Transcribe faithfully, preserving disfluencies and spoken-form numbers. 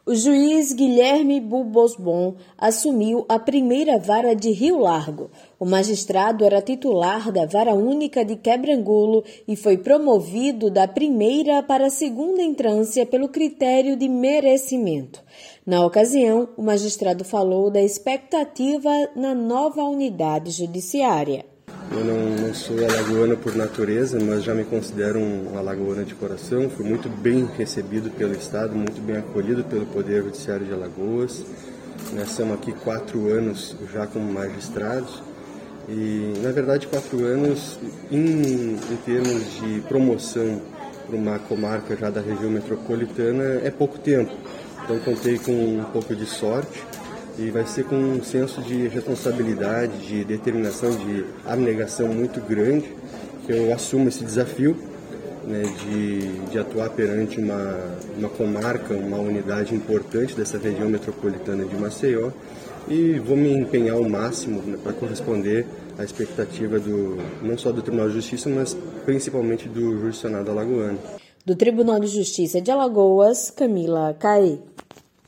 O juiz Guilherme Bubosbon assumiu a primeira vara de Rio Largo. O magistrado era titular da Vara Única de Quebrangulo e foi promovido da primeira para a segunda entrância pelo critério de merecimento. Na ocasião, o magistrado falou da expectativa na nova unidade judiciária. Eu não, não sou alagoano por natureza, mas já me considero um alagoano de coração. Fui muito bem recebido pelo Estado, muito bem acolhido pelo Poder Judiciário de Alagoas. Nós estamos aqui quatro anos já como magistrados e, na verdade, quatro anos em, em termos de promoção para uma comarca já da região metropolitana é pouco tempo. Então, contei com um pouco de sorte. E vai ser com um senso de responsabilidade, de determinação, de abnegação muito grande que eu assumo esse desafio, né, de, de atuar perante uma, uma comarca, uma unidade importante dessa região metropolitana de Maceió e vou me empenhar ao máximo, né, para corresponder à expectativa do, não só do Tribunal de Justiça, mas principalmente do jurisdicionado alagoano. Do Tribunal de Justiça de Alagoas, Camila Caê.